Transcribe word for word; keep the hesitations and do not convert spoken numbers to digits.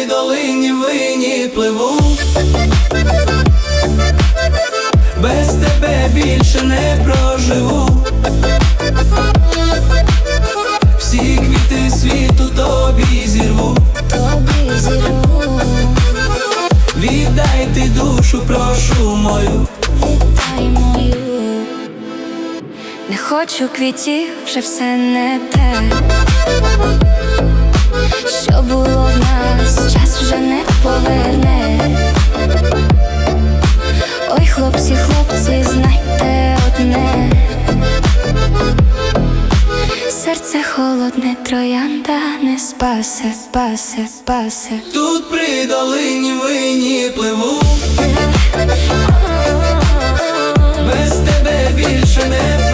долині винні пливу, без тебе більше не проживу. Всі квіти світу тобі зірву, тобі зірву. Віддай ти душу, прошу мою, Віддай мою. Не хочу квітів, вже все не те, що було в нас, час вже не поверне. Ой, хлопці, хлопці, знайте одне: серце холодне, троянда не спасе, спасе, спасе. тут при долині винні пливу, без тебе більше не